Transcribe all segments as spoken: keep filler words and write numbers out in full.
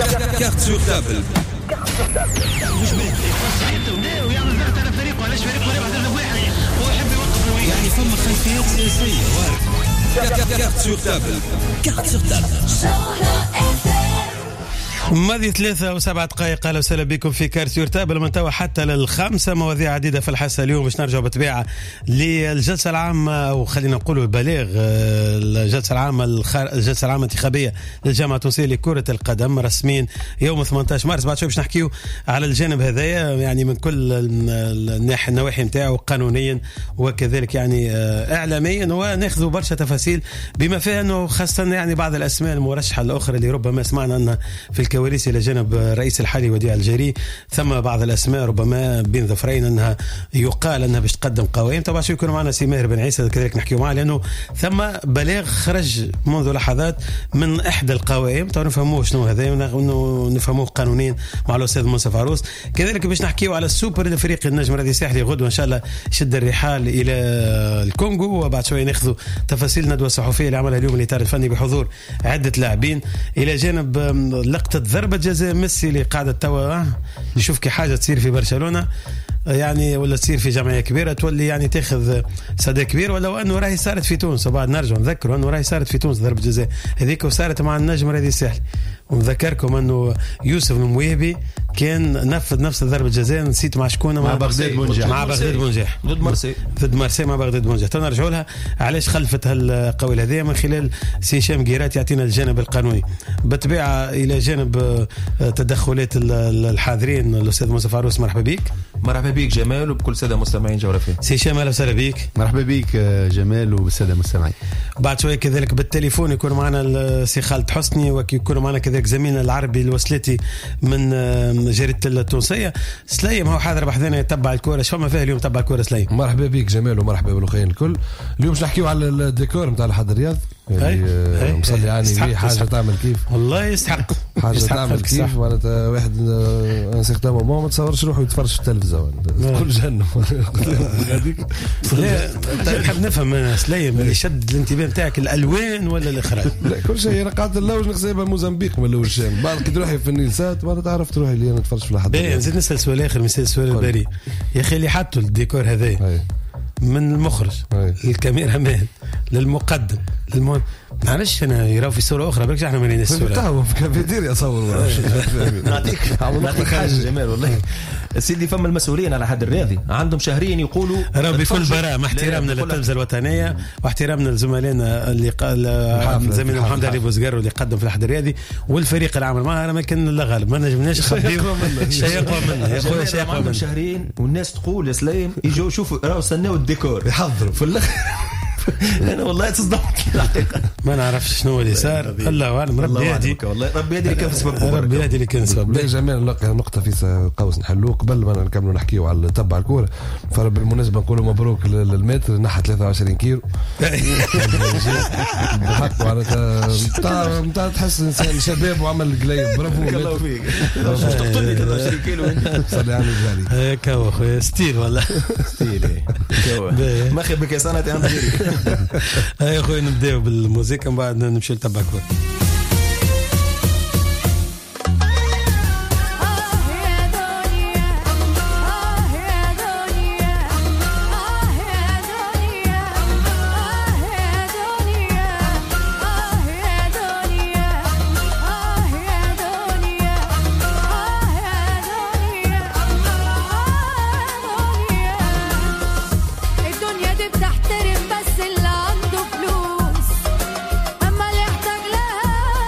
كارت سور تابل. مش بيه يخش حتى ويعمل ضغط على فريقه. علاش فريقه ربح ضربة واحد هو يحب يوقف يعني فما خلفيات سياسية وارد. كارت سور تابل. كارت سور تابل. ماضي ثلاثة وسبعة دقائق. أهلا وسهلا بكم في كارت يرتابل من توا حتى للخمسة. مواضيع عديدة في الحصة اليوم باش نرجع بطبيعة للجلسة العامة، أو خلينا نقولوا البلاغ الجلسة العامة الجلسة العامة الانتخابية للجامعة التونسية لكرة القدم رسميا يوم ثمانية عشر مارس. بعد شوي باش نحكيو على الجانب هذايا يعني من كل النواحي نتاعو قانونيا وكذلك يعني إعلاميا، وناخذوا برشا تفاصيل بما فيها أنه خاصة يعني بعض الأسماء المرشحة الأخرى اللي ربما سمعنا أنها في الكواليس إلى جانب الرئيس الحالي وديع الجري. ثم بعض الأسماء ربما بين ظفرين أنها يقال أنها باش تقدم قوائم. طبعا شو يكون معنا سي ماهر بن عيسى كذلك نحكيو معه، لأنه ثم بلاغ خرج منذ لحظات من إحدى القوائم. طبعا نفهموه شنو هذا، نفهموه قانونيا مع الأستاذ منصف عروس. كذلك باش نحكيو على السوبر لفريق النجم الرياضي الساحلي غدوة إن شاء الله شد الرحال إلى الكونغو، وبعد شوية ناخذ تفاصيل ندوة صحفية اللي عملها اليوم الإطار الفني بحضور عدة لاعبين، إلى جانب لقطة ضربة جزاء ميسي اللي قاعدة توا نشوف كي حاجة تصير في برشلونة يعني، ولا تصير في جمعية كبيرة تولي يعني تاخذ صدى كبير، ولو أنه راهي صارت في تونس. وبعد نرجع نذكروا أنه راهي صارت في تونس ضربة جزاء هذيك، وصارت مع النجم الرياضي الساحلي. ونذكركم أنه يوسف المويهبي كان نفذ نفس ضربة جزاء، نسيت مع شكونه، مع بغداد بونجاح مع بغداد بونجاح ضد مرسي ضد مرسي مع بغداد بونجاح. تنرجعوا لها علاش خلفت هالقول هذه من خلال سي هشام قيرات يعطينا الجانب القانوني. بالطبيعة إلى جانب تدخلات الحاضرين الأستاذ منصف عروس. مرحبا بك. مرحبا بك جمال وبكل سادة مستمعين جغرافيا. سي هشام أهلا وسهلا بك. مرحبا بك جمال وبالسادة مستمعين. بعد شوية كذلك بالتليفون يكون معنا السي خالد حسني، ويكون معنا كذلك زميلنا العربي الوسلاتي من جريدة التونسية سليم، هو حاضر بحذنا يتبع الكورة. شو ما فيه اليوم تبع الكورة سليم؟ مرحبا بك جمال ومرحبا بالأخوين الكل. اليوم باش نحكيو على الديكور نتاع الحد الرياض يعني مصلي يعني حاجة يستحق. تعمل كيف والله يستحق حاجة يستحق تعمل كيف معناتها واحد انسيختام مومون ما تصورش روحه يتفرج في التلفزيون كل جهنم هذيك. لا نحب نفهم انا سليم اللي شد الانتباه نتاعك الالوان ولا الاخراج؟ لا كل شيء. انا قاعد نلوج نغزيبها موزمبيق ولا الشام بعد كي تروحي في النيلسات ما تعرف تروحي اللي انا نتفرج في الحد. باهي نزيد نسال سؤال اخر مثل السؤال البريء يا اخي اللي حطوا الديكور هذا من المخرج للكاميرا مان للمقدم للمهم معلش انا يراو في صوره اخرى بركش احنا مالين الصوره تاعهم في كافيتيريا صور نعطيك نعطيك حاجه جمال والله سيدي. فما المسؤولين على حد الرياضي عندهم شهرين يقولوا راه بكل براءه مع احترامنا للتلفزه الوطنيه واحترامنا لزملائنا اللي قال زميلنا محمد علي بوزقر اللي قدم في الحد الرياضي والفريق العمل ما ما كان لا غالب ما نجمناش نخبيو شيء اقوى منه يا خويا شيء اقوى منه. شهرين والناس تقول يا سليم يجوا شوفوا راهو استناو الديكور يحضروا في الاخر. انا والله تصدمت الحقيقه ما نعرفش شنو اللي صار. الله اعلم ربي يهدي والله ربي يهدي اللي كان سبب ربي يهدي اللي كان سبب. لا جميل نلقى نقطه في قوس نحلوه قبل ما نكملوا نحكيوا على تبع الكوره. فبالمناسبه نقولوا مبروك للمتر نحى ثلاثة وعشرين كيلو بحق معناتها نتاع تحس انسان شباب وعمل قليب. برافو الله فيك مش تقتلني ثلاثة وعشرين كيلو صلي على الجاري هيك هو خويا ستيل والله ستيل ما خير بك سنه يا عم يا اخوي نبداو بالموسيقى من بعد نمشي نتبع كورة. بس اللي عنده فلوس أما اللي يحتاج لها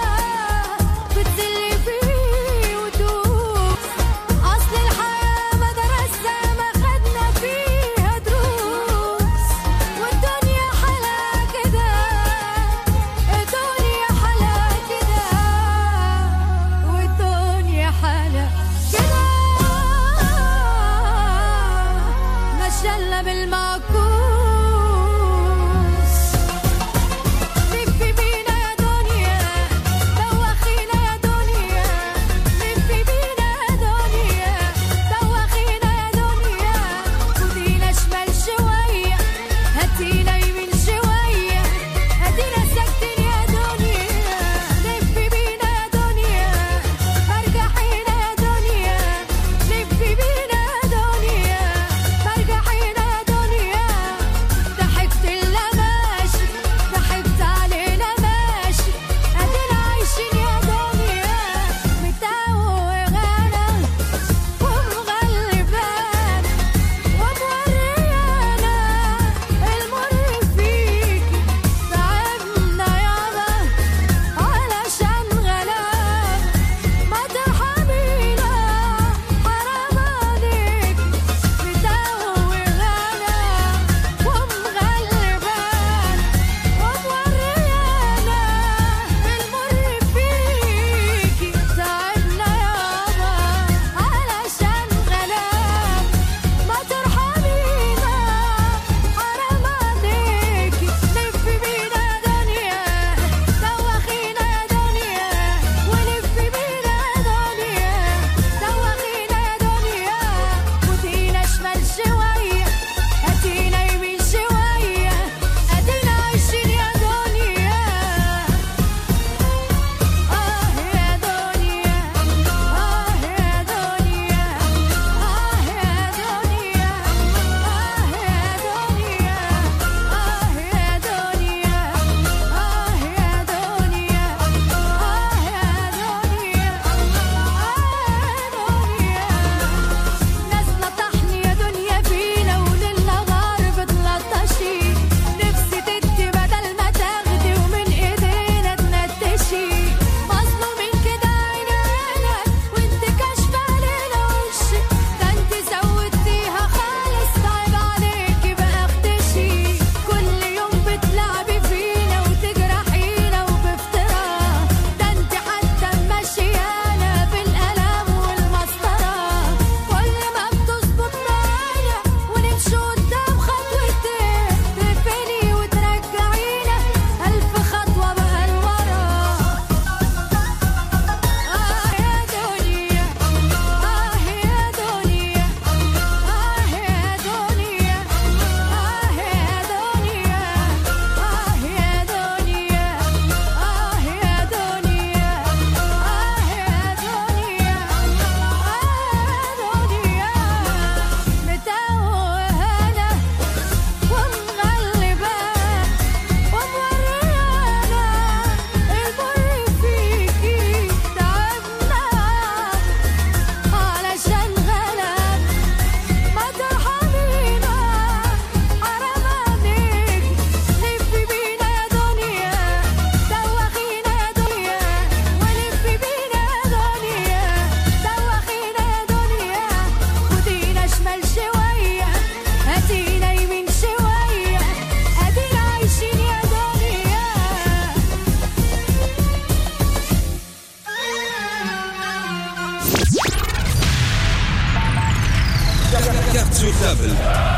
تابل.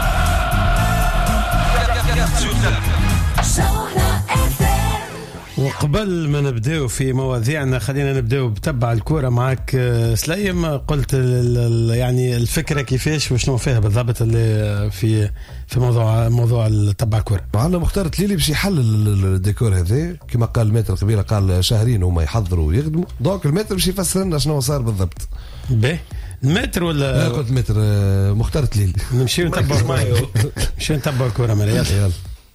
كارت سور تابل. وقبل ما نبداو في مواضيعنا خلينا نبداو بتبع الكرة معك سليم. قلت يعني الفكرة كيفاش وشنو فيها بالضبط اللي في في موضوع موضوع تبع الكرة. معنا مختار تليلي باش يحلل الديكور هذا كما قال المتر قبيله، قال شهرين هما يحضروا ويخدموا، دونك المتر باش يفسر لنا شنو صار بالضبط. باهي المتر ولا لا قلت متر مختار تليلي. نمشيو نتبعوا معي نمشيو نتبعوا الكرة مريال. يلا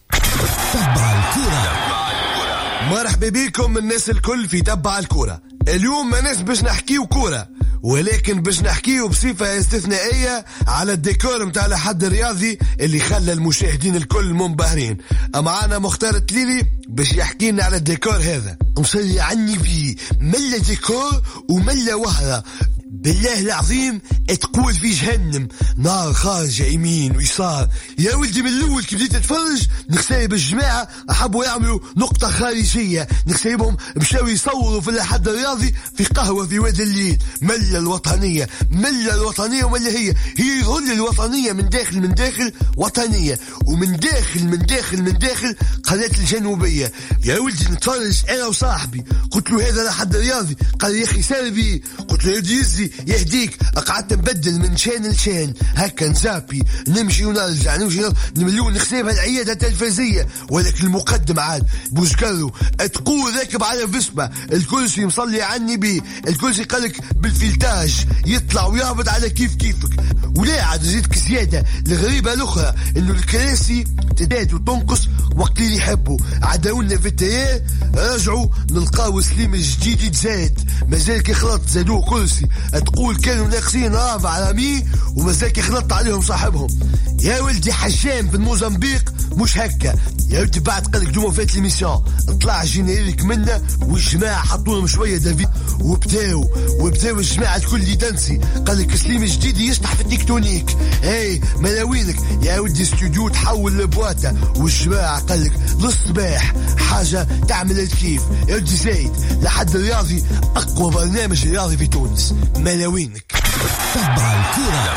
تبع الكرة. مرحبا بكم الناس الكل في تبع الكرة. اليوم ما ناس باش نحكيو كرة، ولكن باش نحكيو بصفة استثنائية على الديكور متاع الحد الرياضي اللي خلى المشاهدين الكل منبهرين. معانا مختار تليلي باش يحكينا على الديكور هذا. مصلي عني فيه ملا ديكور وملا وهرة، بالله العظيم تقول في جهنم نار خارجة يمين ويسار. يا ولدي من الأول كي بديت تتفرج نخسايب الجماعة أحبوا يعملوا نقطة خارجية، نخسايبهم مشاو يصوروا في الحد الرياضي في قهوة في وادي الليل. ملا الوطنية ملا الوطنية وملا هي هي يظهر الوطنية من داخل من داخل وطنية، ومن داخل من داخل من داخل قناة الجنوبية. يا ولدي نتفرج أنا وصاحبي، قلت له هذا الحد الرياضي، قال لي يا أخي سالبي، قلت له يدي يزي يهديك. قعدت نبدل من شان لشان هكا نزابي نمشي ونرجع نمشي نمليون نخسيبها العيادة التلفزية. ولكن المقدم عاد بوشكرو تقول راكب على فيسبا، الكرسي مصلي عني بيه، الكرسي قالك بالفلتاج يطلع ويهبط على كيف كيفك. ولا عاد زيدك زيادة الغريبة الأخرى إنه الكراسي تزداد وتنقص وقت اللي يحبوا. عداولنا في التيار رجعوا نلقاو سليم الجديد يتزاد، مازال كي خلط زادوه كرسي، تقول كانوا ناقصين رافع على مي ومازال كي خلط عليهم صاحبهم. يا ولدي حشام في موزمبيق مش هكا. يا ولدي بعد قالك دوما فات ليميسيون طلع جينيريك منا والجماعة حطولهم شوية دافيد وبداو وبداو الجماعة الكل اللي دنسي. قالك سليم الجديد يشطح في التكتونيك. هاي ملاوينك يا ولدي استوديو تحول لبواتا، والجماعة قالك للصباح حاجة تعمل الكيف. يا ولدي زايد لحد الرياضي أقوى برنامج رياضي في تونس. ملاوينك تبع الكرة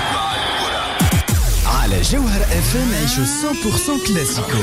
على جوهر اف ام. عيشوا مية بالمية كلاسيكو.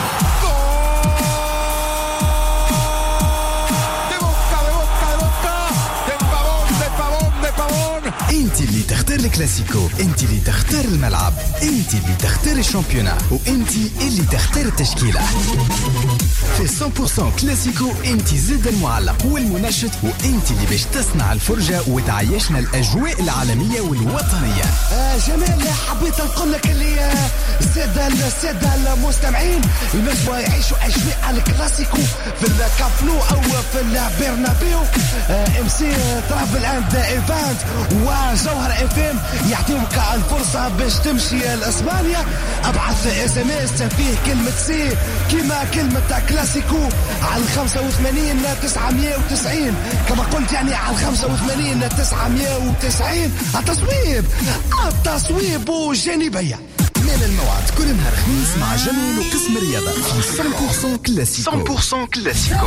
انت اللي تختار الكلاسيكو، انت اللي تختار الملعب، انت اللي تختار الشامبيونا، وانت اللي تختار التشكيلة. في مية بالمية كلاسيكو انت زد المعلق والمنشط، وانت اللي باش تصنع الفرجة وتعيشنا الاجواء العالمية والوطنية. آه جمال حبيت نقول لك اللي السادة السادة المستمعين ينجموا يعيشوا اجواء الكلاسيكو في الكابلو او في البرنابيو. ام سي ترافل اند ايفنت وجوهر اف ام يعطيوك الفرصة باش تمشي لاسبانيا. ابعث اس ام اس فيه كلمة سي كما كلمة كلاسيكو على خمسة وثمانين تسعمية وتسعين، كما قلت يعني على خمسة وثمانين تسعمية وتسعين. التصويب التصويب وجانبية من الموعد كل نهار خميس مع جمال وقسم الرياضة في مية بالمية كلاسيكو. مية بالمية كلاسيكو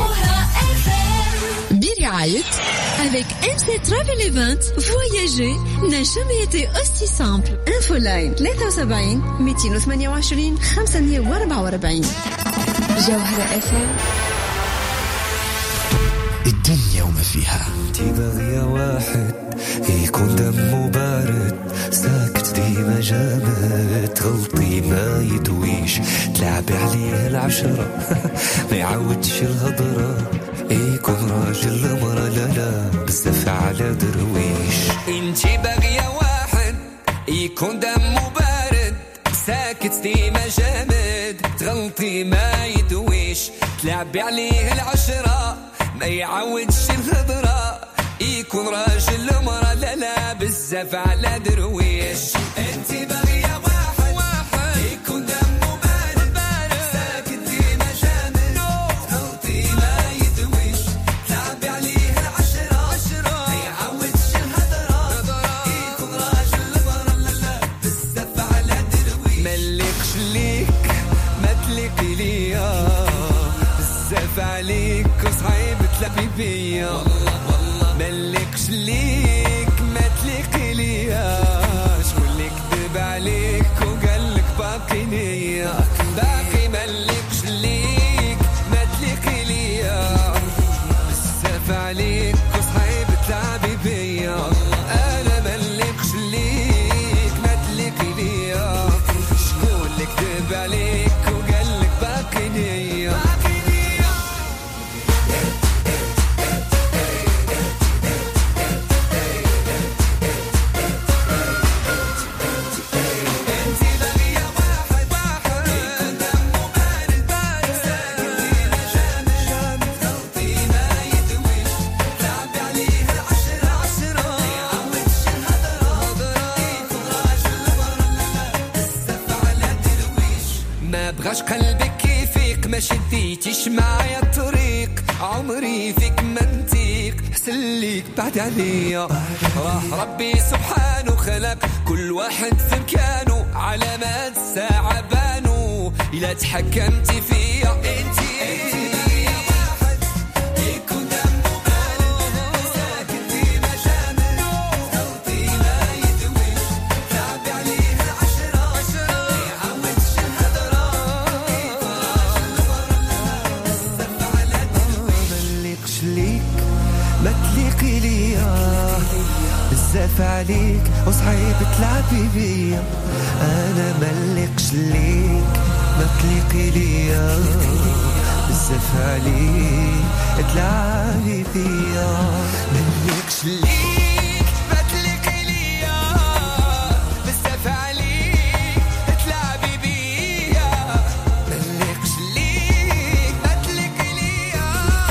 برعاية avec إم سي Travel Event. Voyager n'a jamais été aussi simple. Infoline ثلاثة وسبعين مئتين وثمانية وعشرين خمسمية وأربعة وأربعين. جوهرة اف ام. الدنيا وما فيها. تبغي واحد يكون دمه بارد ساكت ديما جامد، غلطي ما يدويش تلعب عليه العشرة ما يعودش الهضرة، يكون راجل مرة لا لا بزاف على درويش. انتي باغية واحد يكون دمه بارد ساكت ديما جامد، تغلطي ما يدويش تلعبي عليه العشرة ما يعودش الهضرة، يكون راجل مرة لا لا بزاف على درويش. انتي باغية واحد واحد يكون دمه بارد بارد ساكت ديما جامد، تغلطي ما يدويش تلعبي عليه العشرة عشرة ما يعودش الهضرة، يكون راجل مرة لا لا بزاف على درويش. ملكش ليك ما تلقي ليا بزاف عليك وصعيب تلعبي بيا، والله والله ملكش ليك ما تلقي ليا شكون اللي كذب عليك وقال عليك وصحيب تلعبي بيا انا ملكش ليك ما تليقي ليا شكون اللي كذب عليك وقالك باقي نية بغاش قلبك كيفيك ما شديتيش معايا الطريق عمري فيك منطيق حسن ليك بعد عليا راه ربي سبحانه خلق كل واحد في مكانه علامات الساعة بانوا إلا تحكمتي فيا انتي بزاف عليك وصعيب تلعبي بيا انا ملكش ليك ما تليقي ليا بزاف عليك تلعبي بيا ملكش ليك ما تليقي ليا بزاف عليك تلعبي بيا ملكش ليك ما تليقي ليا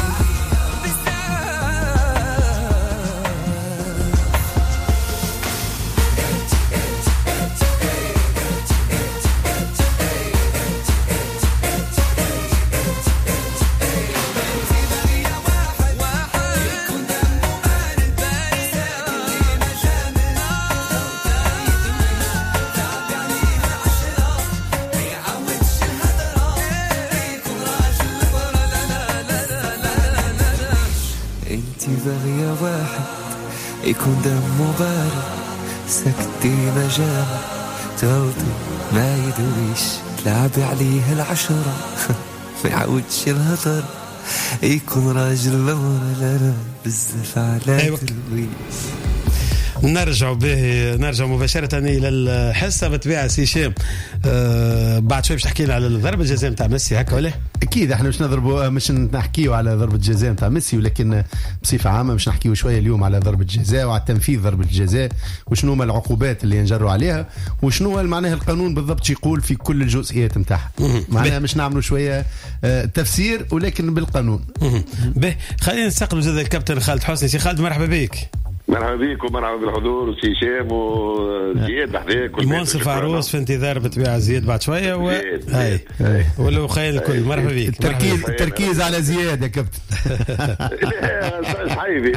باغية واحد يكون دمه بارد سكتي ما جامع تغلطي ما يدويش تلعبي عليه العشرة ما يعودش الهضر يكون راجل لورا لا لا بزاف على تلويش. نرجع به نرجع مباشرة إلى الحصة بتبيع سي شام. أه بعد شوي باش تحكي لنا على ضربة الجزاء نتاع ميسي هكا ولا؟ أكيد احنا مش نضربوا مش نحكيوا على ضربة الجزاء نتاع ميسي ولكن بصفة عامة مش نحكيوا شوية اليوم على ضربة الجزاء وعلى تنفيذ ضربة الجزاء وشنو ما العقوبات اللي ينجروا عليها وشنو معناها القانون بالضبط يقول في كل الجزئيات نتاعها. معناها مش نعملوا شوية أه تفسير ولكن بالقانون. به خلينا نستقبل زاد الكابتن خالد حسني. سي خالد مرحبا بك. مرحبا بك ومرحبا بالحضور وسي شام وزياد بحذاك المنصف عروس في انتظار بطبيعة زياد بعد شوية و... هاي ولو خير الكل. مرحبا بك. التركيز التركيز على زياد يا كابتن. لا صحيبي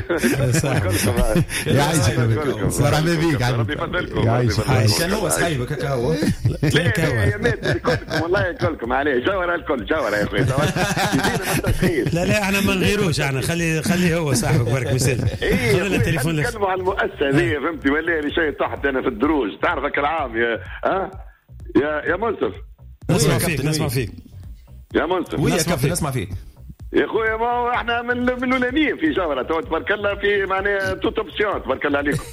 يعيشك مرحبا بك ربي يفضلكم يعيشك. كان هو صحيبك هكا هو لا يا مات كلكم والله كلكم عليه جوهر الكل جوهر يا اخوي. لا لا احنا ما نغيروش احنا خلي خلي هو صاحبك برك مثال. خلينا التليفون نتكلموا على المؤسسه هذه فهمتي ولا لي شيء تحت انا في الدروج تعرفك العام يا ها يا يا منصف. نسمع فيك نسمع فيك يا منصف. ويا كابتن نسمع فيك يا خويا. ما هو احنا من من الاولانيين في جوهره تو تبارك الله في معناها توت اوبسيون تبارك الله عليكم.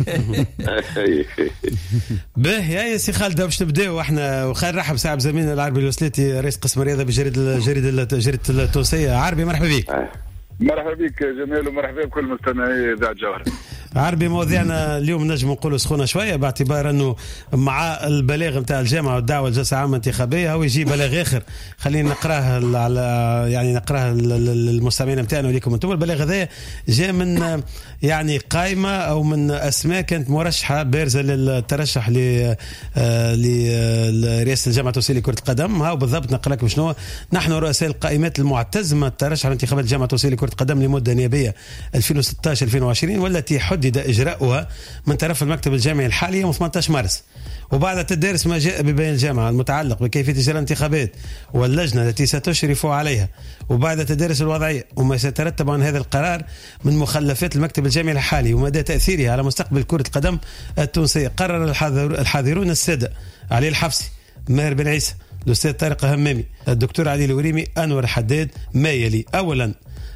به يا سي خالد باش نبداو احنا وخير رحب ساعه بزميلنا العربي الوسلاتي رئيس قسم الرياضه بجريده الجريده الجريده التونسيه. عربي مرحبا بك. مرحبا بك جميل ومرحبا بكل مستمعي اذاعه جوهر. عربي مواضيعنا اليوم نجم نقولوا سخونه شويه باعتبار انه مع البلاغ نتاع الجامعه والدعوه لجلسه عامه انتخابيه هو يجي بلاغ اخر. خلينا نقراه على يعني نقراه للمستمعين نتاعنا وليكم انتم. البلاغ هذا جاء من يعني قائمه او من اسماء كانت مرشحه بارزه للترشح ل لرئاسه الجامعه التونسيه لكره القدم. ها بالضبط نقرا لكم شنو. نحن رؤساء القائمات المعتزمه الترشح لانتخابات الجامعه التونسيه لكره القدم لمده نيابيه ألفين وستة عشر ألفين وعشرين والتي حدد إجراؤها من طرف المكتب الجامعي الحالي يوم ثمانية عشر مارس. وبعد تدارس ما جاء ببيان الجامعة المتعلق بكيفية إجراء الانتخابات واللجنة التي ستشرف عليها وبعد تدارس الوضعية وما سيترتب عن هذا القرار من مخلفات المكتب الجامعي الحالي ومدى تأثيرها على مستقبل كرة القدم التونسية قرر الحاضرون السادة علي الحفصي ماهر بن عيسى الأستاذ طارق همامي الدكتور علي الوريمي أنور حداد ما يلي. أولا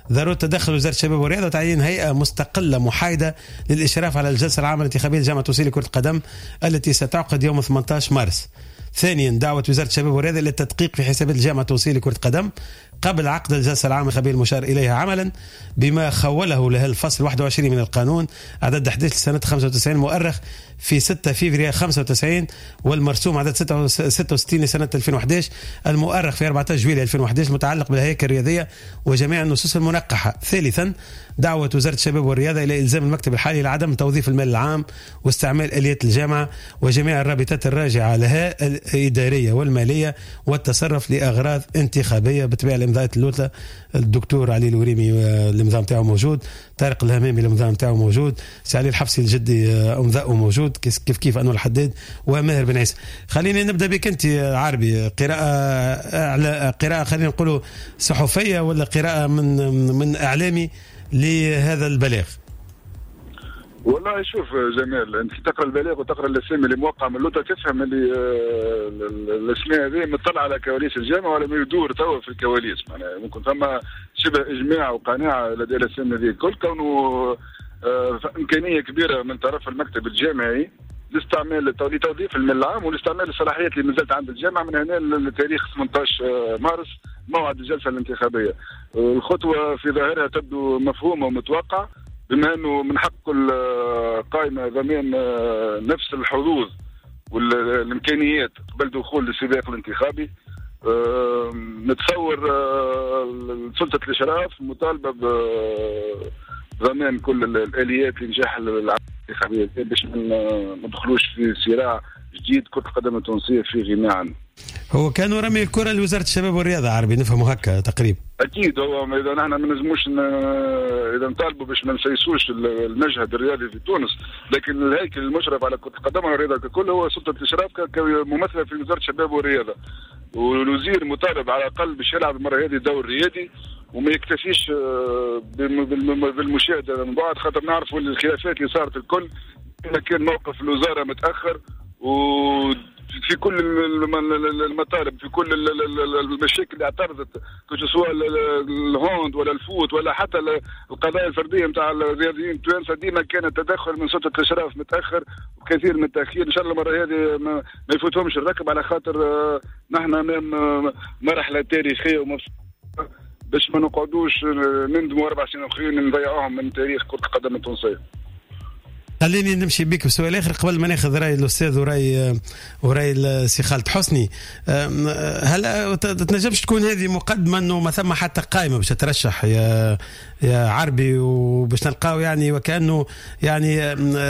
ضرورة تدخل وزارة الشباب والرياضة وتعيين هيئة مستقلة محايدة للإشراف على الجلسة العامة الانتخابية لجامعة توصيل كرة القدم التي ستعقد يوم ثمانية عشر مارس. ثانيا دعوة وزارة الشباب والرياضة إلى التدقيق في حسابات الجامعة توصيل كرة القدم قبل عقد الجلسة العامة الانتخابية المشار إليها عملا بما خوله له الفصل واحد وعشرين من القانون عدد أحد عشر لسنة خمسة وتسعين مؤرخ في ستة فبراير خمسة وتسعين والمرسوم عدد ستة وستين لسنة ألفين وأحد عشر المؤرخ في أربعة عشر جويلية ألفين وأحد عشر المتعلق بالهياكل الرياضية وجميع النصوص المنقحة. ثالثا دعوة وزارة الشباب والرياضة إلى إلزام المكتب الحالي لعدم توظيف المال العام واستعمال آليات الجامعة وجميع الرابطات الراجعة لها الإدارية والمالية والتصرف لأغراض انتخابية. بتبع الإمضاءات اللوتة الدكتور علي الوريمي الإمضاء متاعه موجود، طارق الهمامي الإمضاء متاعه موجود، سعلي الحفصي الجدي إمضاءه موجود، كيف كيف أنور الحداد وماهر بن عيسى. خليني نبدأ بك أنت عربي، قراءة على قراءة خلينا نقوله صحفية ولا قراءة من من إعلامي لهذا البلاغ؟ والله شوف جمال، انت تقرا البلاغ وتقرا الاسامي اللي موقع من اللوطه تفهم اللي الاسماء هذه مطلع على كواليس الجامعه ولا ما يدور توا في الكواليس. معناها ممكن ثم شبه اجماع وقناعه لدى الاسامي هذه الكل كونه امكانيه كبيره من طرف المكتب الجامعي لاستعمال لتوظيف المال العام والاستعمال الصلاحيات اللي مازالت عند الجامعه من هنا لتاريخ ثمانية عشر مارس موعد الجلسه الانتخابيه. الخطوه في ظاهرها تبدو مفهومه ومتوقعه بما انه من حق كل قائمه ضمان نفس الحظوظ والامكانيات قبل دخول السباق الانتخابي. نتصور سلطه الاشراف مطالبه بضمان كل الاليات لنجاح العمليه الانتخابيه باش ما ندخلوش في صراع جديد كرة القدم التونسيه في غنى عنه. هو كانوا رمي الكره لوزاره الشباب والرياضه عربي نفهموا هكا تقريبا. اكيد هو اذا نحن ما نجموش اذا نطالبوا باش ما نسيسوش المشهد الرياضي في تونس، لكن الهيكل المشرف على كره القدم والرياضه ككل هو سلطه الاشراف كممثله في وزاره الشباب والرياضه، والوزير مطالب على الاقل باش يلعب المره هذه دور ريادي وما يكتفيش بالمشاهده من بعد، خاطر نعرفوا الخلافات اللي صارت الكل كان موقف الوزاره متاخر وفي كل المطالب في كل المشاكل اللي اعترضت سواء الهوند ولا الفوت ولا حتى القضايا الفرديه نتاع الرياضيين التوانسه ديما كان التدخل من سلطه الاشراف متاخر وكثير من التاخير. ان شاء الله المره هذه ما يفوتهمش الركب على خاطر نحن امام مرحله تاريخيه ومبسوطه باش ما نقعدوش نندموا اربع سنين اخرين نضيعوهم من تاريخ كره القدم التونسيه. خليني نمشي بك بسؤال اخر قبل ما ناخذ راي الاستاذ وراي وراي السي خالد حسني. هل تنجمش تكون هذه مقدمه انه ما ثم حتى قائمه باش ترشح يا يا عربي وباش نلقاو يعني وكانه يعني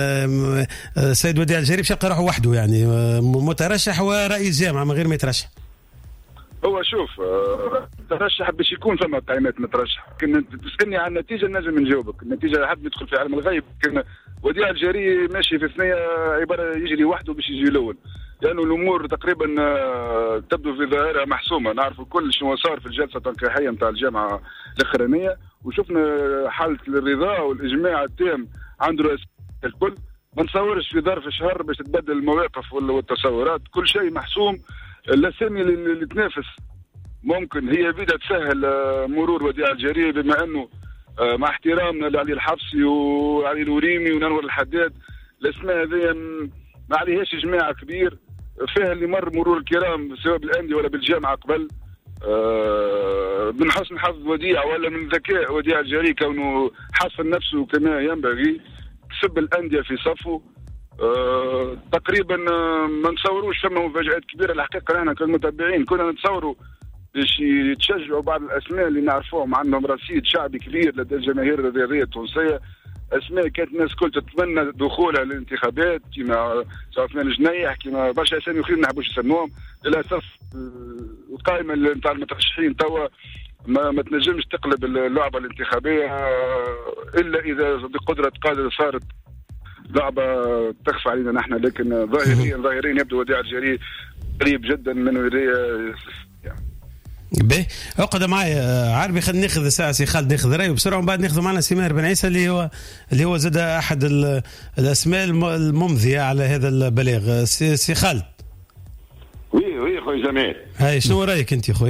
السيد وديع الجريب شق روحه وحده يعني مترشح ورئيس جامعه من غير ما يترشح؟ هو شوف ترشح باش يكون ثم قائمات مترشح، كنا تسالني عن النتيجه نجم نجاوبك. النتيجه حد يدخل في عالم الغيب، كان وديع الجري ماشي في ثنيه عباره يجري وحده باش يجي الاول، لانه الامور تقريبا تبدو في ظاهرها محسومه. نعرفوا كل شنو صار في الجلسه التنقيحيه نتاع الجامعه الاخرانيه وشفنا حاله الرضا والاجماع التام عند رؤساء الكل. ما نتصورش في ظرف شهر باش تتبدل المواقف والتصورات، كل شيء محسوم. الاسامي اللي تنافس ممكن هي بدها تسهل مرور وديع الجري بما انه مع احترامنا لعلي الحفصي وعلي الوريمي وننور الحداد الاسماء هذه ما عليهاش اجماع كبير فيها اللي مر مرور الكرام سواء بالانديه ولا بالجامعه قبل. من حسن حظ وديع ولا من ذكاء وديع الجري كونه حصن نفسه كما ينبغي كسب الانديه في صفه. أه تقريبا أه ما نتصوروش ثم مفاجآت كبيره. الحقيقه احنا كمتابعين كنا نتصوروا باش يتشجعوا بعض الاسماء اللي نعرفوهم عندهم رصيد شعبي كبير لدى الجماهير الرياضيه التونسيه، اسماء كانت الناس كل تتمنى دخولها للانتخابات كما سواء عثمان الجنيح كما برشا اسامي اخرين ما نحبوش نسموهم. للاسف القائمه نتاع المترشحين توا ما, ما تنجمش تقلب اللعبه الانتخابيه الا اذا بقدره قادر صارت لعبه تخفى علينا نحن، لكن ظاهريا ظاهريا يبدو وديع الجري قريب جدا من ولايه. باهي اقعد معايا عربي، خلينا ناخذ ساعه سي خالد ناخذ رايه بسرعه ومن بعد ناخذ معنا سي ماهر بن عيسى اللي هو اللي هو زاد احد الاسماء الممضيه على هذا البلاغ. سي, سي خالد. وي وي خويا جمال، هاي شنو رايك انت خويا؟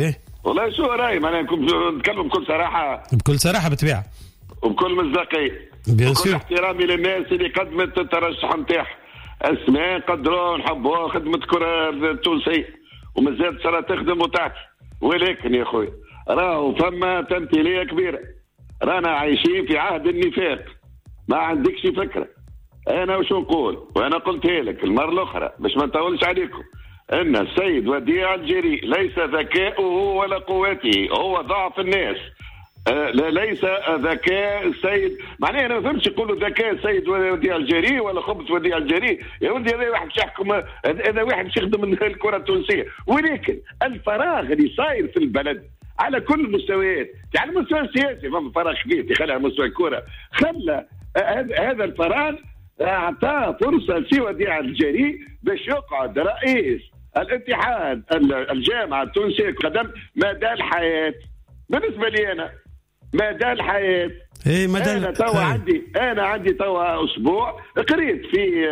والله شو راي معناها نتكلم بكل صراحه بكل صراحه بالطبيعه وبكل مصداقيه بكل احترامي للناس اللي قدمت الترشح نتاعها اسماء قدروا نحبوها خدمه الكره التونسيه ومازالت صار تخدم وتعطي ولكن يا خويا راهو فما تمثيليه كبيره رانا عايشين في عهد النفاق ما عندكش فكره. انا وش نقول وانا قلتها لك المره الاخرى باش ما نطولش عليكم ان السيد وديع الجري ليس ذكاؤه ولا قوته هو ضعف الناس. آه ليس ذكاء السيد معناه انا ما فهمتش يقولوا ذكاء السيد وديع الجري ولا خبث وديع الجري يا ولدي هذا واحد باش يحكم هذا واحد باش يخدم الكره التونسيه ولكن الفراغ اللي صاير في البلد على كل المستويات على المستوى السياسي فما فراغ كبير خلى على مستوى الكره خلى هذا الفراغ اعطاه فرصه لسي وديع الجري باش يقعد رئيس الاتحاد الجامعه التونسيه قدم مدى الحياه. بالنسبه لي انا مدى الحياه ايه مدى انا توا عندي انا عندي توا اسبوع قريت في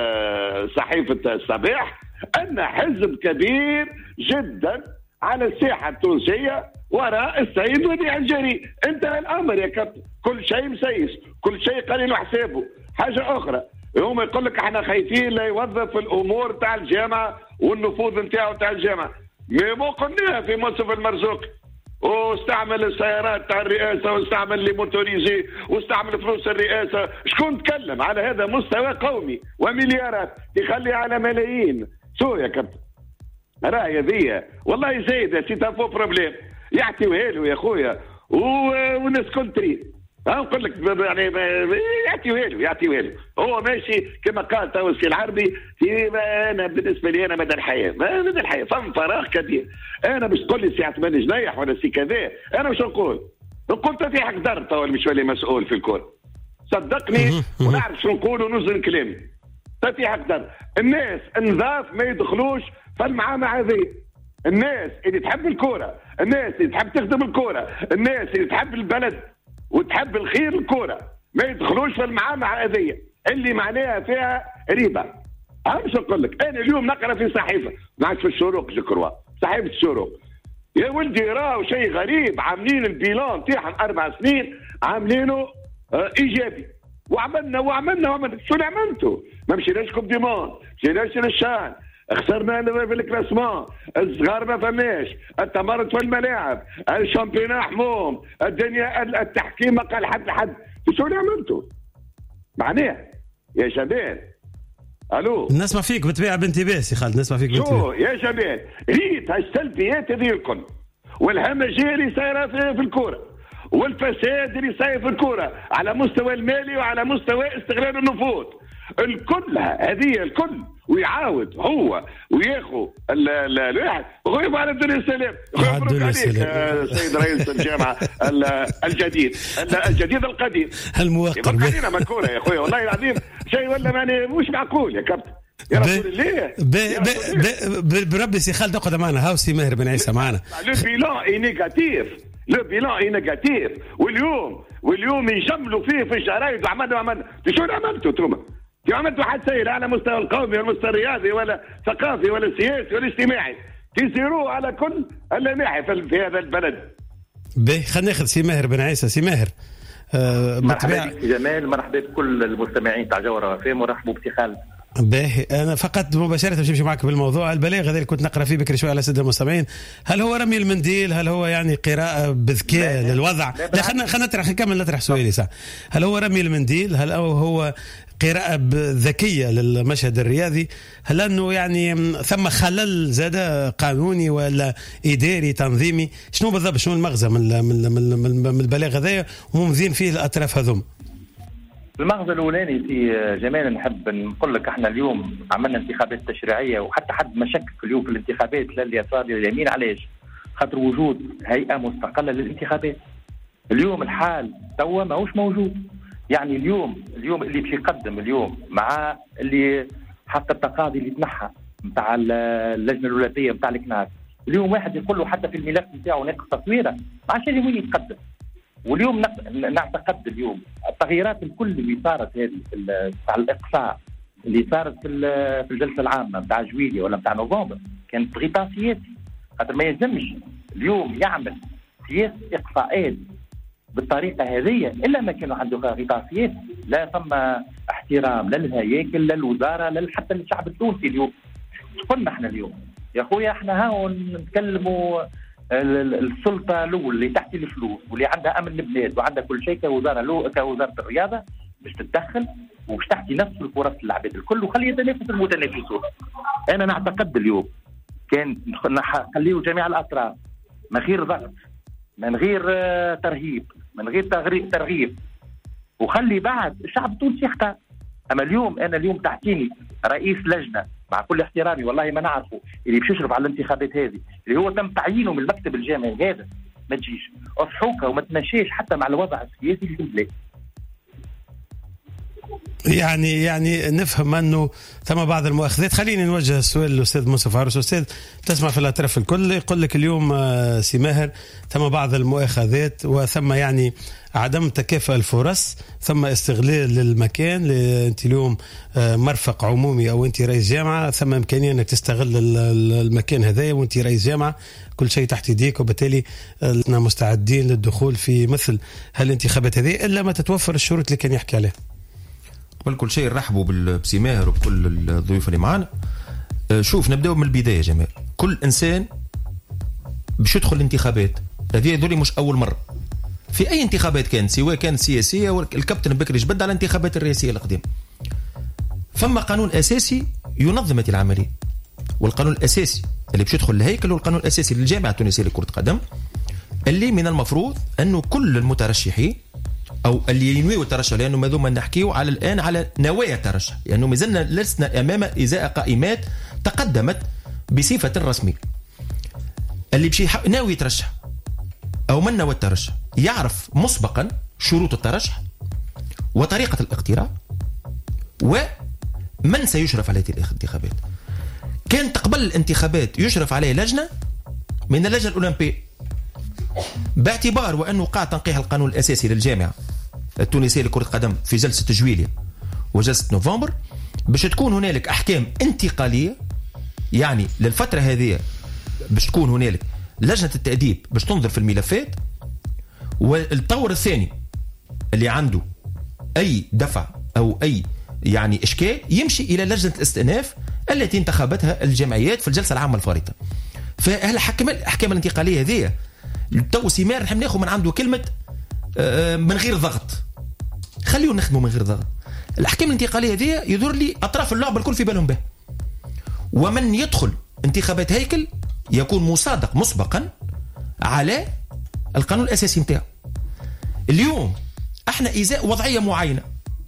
صحيفه الصباح ان حزب كبير جدا على الساحه التونسيه وراء السيد وديع الجري. انتهى الامر يا كابتن كل شيء مسيس كل شيء قليل حسابه. حاجه اخرى هم يقول لك احنا خايفين لا يوظف الامور تاع الجامعه والنفوذ نتاعو تاع الجامعه. مو قلناها في منصف المرزوقي واستعمل السيارات تاع الرئاسه واستعمل لي موتوريزي واستعمل فلوس الرئاسه. شكون تكلم على هذا مستوى قومي ومليارات يخلي على ملايين. شو يا كابتن راهي هذيا والله زايده سي تافو بروبليم يعطيوها له يا خويا والناس كل تريد نقول لك يعني يعطيوها له يعطيوها له هو ماشي كما قال تو السي العربي في انا بالنسبه لي انا مدى الحياه مدى الحياه فم فراغ كبير. انا مش تقول لي سي عثمان جنيح ولا سي كذا انا مش نقول نقول تفتح قدر تو مش ولي مسؤول في الكل صدقني ونعرف شو نقول ونوزن كلامي. تفتح قدر الناس النظاف ما يدخلوش في المعامعه هذه. الناس اللي تحب الكوره الناس اللي تحب تخدم الكوره الناس اللي تحب البلد وتحب الخير الكوره ما يدخلوش في المعامعه هذه اللي معناها فيها ريبه. انا مش نقول لك انا اليوم نقرا في صحيفه ما عادش في الشروق ذكروا صحيفه الشروق يا ولدي راهو شيء غريب عاملين البيلان تاعهم اربع سنين عاملينه اه ايجابي وعملنا وعملنا وعملنا. شو اللي عملتوا؟ ما مشيناش كوب ديمون مشيناش للشان خسرنا في الكلاسمون الصغار ما فماش التمرد في الملاعب الشامبيون حموم الدنيا التحكيم ما قال حد لحد. شو اللي عملتوا؟ معناه يا شباب الو نسمع فيك بتبيع بانتباه سي خالد نسمع فيك بانتباه. شو يا شباب ريت هالسلبيات هذه الكل والهمجيه اللي صايره في الكوره والفساد اللي صاير في الكوره على مستوى المالي وعلى مستوى استغلال النفوذ الكل هذه الكل ويعاود هو وياخذ الواحد ويغيب على الدنيا السلام. مبروك عليك سيد رئيس الجامعه الجديد الجديد القديم الموقر علينا مكوره يا اخويا والله العظيم شيء ولا ماني مش معقول يا كابتن يا رسول الله. بربي سي خالد اقعد معنا هاو سي ماهر بن عيسى معنا. لو بيلان اي نيجاتيف لو بيلان اي نيجاتيف واليوم واليوم يجملوا فيه في الجرايد وعملنا وعملنا. شو اللي عملتوا انتم؟ في عملتوا حد سير على مستوى القومي ولا المستوى الرياضي ولا ثقافي ولا سياسي ولا اجتماعي تسيروه على كل الناحية في هذا البلد. باهي خلينا ناخذ سي ماهر بن عيسى. سي ماهر آه مرحبا بك جمال مرحبا بكل المستمعين تاع جوهرة فهم ورحبوا بك خالد. باهي انا فقط مباشره باش نمشي معك بالموضوع البلاغ هذا اللي كنت نقرا فيه بكري شويه على الساده المستمعين. هل هو رمي المنديل؟ هل هو يعني قراءه بذكاء للوضع؟ لا خلينا خلينا نطرح نكمل نطرح سؤالي صح. هل هو رمي المنديل؟ هل هو قراءه ذكيه للمشهد الرياضي؟ هل انه يعني ثم خلل زاد قانوني ولا اداري تنظيمي؟ شنو بالضبط شنو المغزى من من من, من البلاغ هذايا وممذين فيه الاطراف هذوم؟ المغزى الاولاني في جمال نحب نقول لك احنا اليوم عملنا انتخابات تشريعيه وحتى حد ما شك في اليوم في الانتخابات لا اليسار لا اليمين. علاش؟ خاطر وجود هيئه مستقله للانتخابات. اليوم الحال توا ماهوش موجود. يعني اليوم اليوم اللي باش يقدم اليوم مع اللي حتى التقاضي اللي تنحى نتاع اللجنه الولاييه نتاع الكناس اليوم واحد يقول له حتى في الملف نتاعو ناقص تصويره ما عادش وين يتقدم. واليوم نعتقد اليوم التغييرات الكل اللي صارت هذه تاع الاقصاء اللي صارت في في الجلسه العامه نتاع جويليا ولا نتاع نوفمبر كانت غطاء سياسي. خاطر ما يلزمش اليوم يعمل سياسة إقصاءات بالطريقة هذه إلا ما كانوا عنده غطاء سياسي، لا ثم احترام لا للهياكل لا للوزارة لا حتى للشعب التونسي. اليوم قلنا احنا اليوم يا خويا احنا هاو نتكلموا السلطة الأولى اللي تحت الفلوس واللي عندها أمن البلاد وعندها كل شيء كوزارة لو كوزارة الرياضة باش تتدخل وباش تحكي نفس الفرص للعباد الكل وخلي يتنافس المتنافسون. أنا نعتقد اليوم كان نخليه جميع الأطراف من غير ضغط من غير ترهيب من غير ترغيب وخلي بعد الشعب التونسي يختار. أما اليوم أنا اليوم تحكيني رئيس لجنة مع كل احترامي والله ما نعرفه اللي باش يشرف على الانتخابات هذه اللي هو تم تعيينه من المكتب الجامعي هذا ما تجيش اضحوكه وما تمشيش حتى مع الوضع السياسي في البلاد. يعني يعني نفهم انه ثم بعض المؤاخذات. خليني نوجه السؤال للاستاذ موسى فاروس. استاذ تسمع في الاطراف الكل يقول لك اليوم سي ماهر ثم بعض المؤاخذات وثم يعني عدم تكافؤ الفرص ثم استغلال للمكان. انت اليوم مرفق عمومي او انت رئيس جامعه ثم امكانيه انك تستغل المكان هذايا وانت رئيس جامعه كل شيء تحت يديك وبالتالي احنا مستعدين للدخول في مثل هالانتخابات هذه الا ما تتوفر الشروط اللي كان يحكي عليها. قبل كل شيء نرحبوا بالسي ماهر وبكل الضيوف اللي معانا. شوف نبداو من البدايه يا جماعه. كل انسان باش يدخل الانتخابات هذه يدوري مش اول مره في اي انتخابات كانت سواء كانت سياسيه والكابتن بكري جبد على الانتخابات الرئاسيه القديمه. فما قانون اساسي ينظم هذه العمليه والقانون الاساسي اللي باش يدخل الهيكل هو القانون الاساسي للجامعه التونسيه لكره القدم اللي من المفروض انه كل المترشحين او اللي ينويوا الترشح لانه ما دوما نحكيوا على الان على نوايا الترشح لانه يعني ما زلنا لسنا امام ازاء قائمات تقدمت بصفه رسميه. اللي بشي ناوي يترشح او من نوى الترشح يعرف مسبقا شروط الترشح وطريقه الاقتراع ومن سيشرف على هذه الانتخابات. كانت قبل الانتخابات يشرف عليه لجنه من اللجنه الاولمبيه باعتبار وانه قاع تنقيح القانون الاساسي للجامعه التونسيه لكره القدم في جلسه جويلية وجلسه نوفمبر باش تكون هنالك احكام انتقاليه يعني للفتره هذه باش تكون هنالك لجنه التاديب باش تنظر في الملفات. والطور الثاني اللي عنده اي دفع او اي يعني اشكال يمشي الى لجنه الاستئناف التي انتخبتها الجمعيات في الجلسه العامه الفارطه. فهل حكم الاحكام الانتقاليه هذه تو سيمار نحن ناخذ من عنده كلمه من غير ضغط. خلينا نخدموا من غير ضغط. الاحكام الانتقاليه هذه يدور لي اطراف اللعبه الكل في بالهم به ومن يدخل انتخابات هيكل يكون مصادق مسبقا على القانون الاساسي نتاعو. اليوم احنا ازاء وضعيه معينه.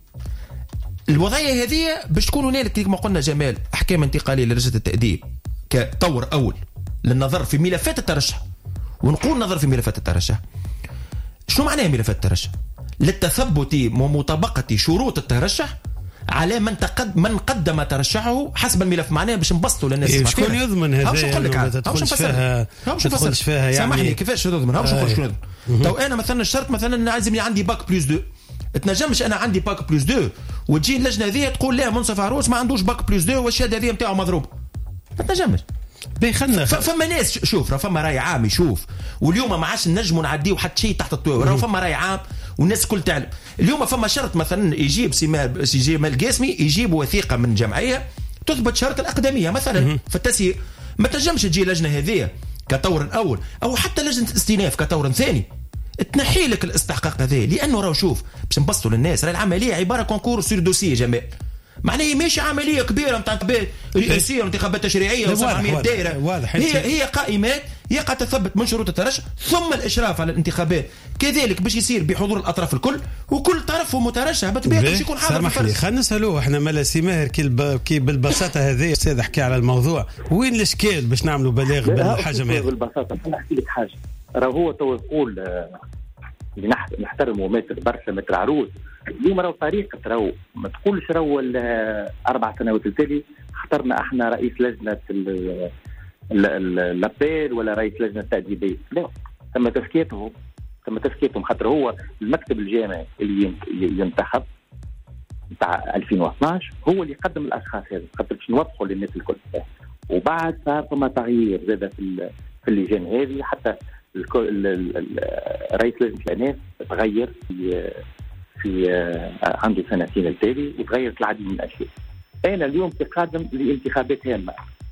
الوضعيه هذه باش تكون هنالك كما قلنا جمال احكام انتقاليه للجنه التاديب كطور اول للنظر في ملفات الترشح. ونقول نظر في ملفات الترشح. شنو معناه ملفات الترشح؟ للتثبت ومطابقه شروط الترشح على من تقد من قدم ترشحه حسب الملف. معناه باش نبسطوا للناس. إيه شكون يضمن هذا؟ باش نقول لك ما تدخلش فيها ما تدخلش فيها يعني سامحني كيفاش يضمن؟ باش نقول شكون يضمن. تو انا مثلا الشرط مثلا لازم عندي باك بلس دو. تنجمش انا عندي باك بلس دو وتجي اللجنه هذه تقول لا منصف عروس ما عندوش باك بلس دو والشهاده هذه نتاعو مضروبه. ما تنجمش. بيخلنا فما ناس شوف فما راي عام يشوف واليوم ما عادش نجموا نعديو حتى شيء تحت الطاوله. راه فما راي عام والناس الكل تعلم. اليوم فما شرط مثلا يجيب سي جمال القاسمي يجيب وثيقه من جمعيه تثبت شرط الاقدميه مثلا في التسيير. ما تنجمش تجي لجنه هذه كطور اول او حتى لجنه الاستئناف كطور ثاني تنحي لك الاستحقاق هذا لانه راه شوف باش نبسطوا للناس. راه العمليه عباره كونكور سير دوسي جمال معناه ماشي عمليه كبيره نتاع انتخابات رئاسيه وانتخابات تشريعيه وسبعمية دائره. هي هي قائمات يقع تثبت من شروط الترشح ثم الاشراف على الانتخابات كذلك باش يصير بحضور الاطراف الكل وكل طرف مترشح بطبيعه باش يكون حاضر. سامحني خلينا نسالوه احنا مالا سي ماهر كي كي بالبساطه هذه استاذ حكي على الموضوع وين الاشكال باش نعملوا بلاغ بالحجم هذا؟ بالبساطه خليني نحكي لك حاجه. راه هو تو يقول اللي نحترمه متر برشا متر عروس. اليوم راهو طريقه راهو ما تقولش راهو اربع سنوات التالي اخترنا احنا رئيس لجنه اللابيل ولا رئيس لجنه التاديبيه. لا تم تزكيتهم تم تزكيتهم خاطر هو المكتب الجامعي اللي ينتخب نتاع ألفين واثناش هو اللي يقدم الاشخاص هذا خاطر باش نوضحوا للناس الكل. وبعد صار ثم تغيير زاد في في اللجان هذه، حتى رئيس لجنه الاناث تغير في في عنده سنتين التالي، وتغيرت العديد من الاشياء. انا اليوم تقدم لانتخابات هامه.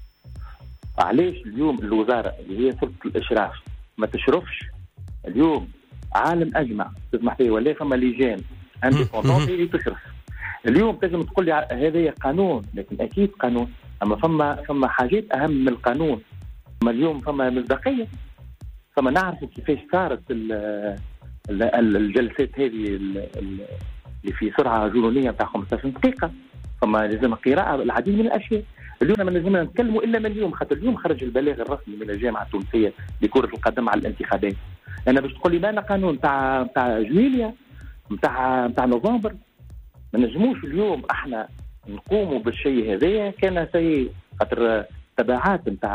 علاش اليوم الوزاره اللي هي سلطه الاشراف ما تشرفش اليوم عالم اجمع؟ تسمح لي ولا فما لجان انديبوندون اللي تشرف اليوم؟ تنجم تقول لي هذا قانون، لكن اكيد قانون، اما فما فما حاجات اهم من القانون. اما اليوم فما مصداقيه، فما نعرف كيفاش صارت الجلسات هذه اللي في سرعه جنونيه نتاع خمسة عشر دقيقه. فما لازم قراءه العديد من الاشياء. اليوم ما نجمنا نتكلموا الا من اليوم، خاطر اليوم خرج البلاغ الرسمي من الجامعه التونسيه لكره القدم على الانتخابات. انا باش تقول لي ما قانون نتاع نتاع جويليا نتاع نتاع نوفمبر، ما نجموش اليوم احنا نقوموا بالشيء هذايا. كان شيء خاطر تبعات نتاع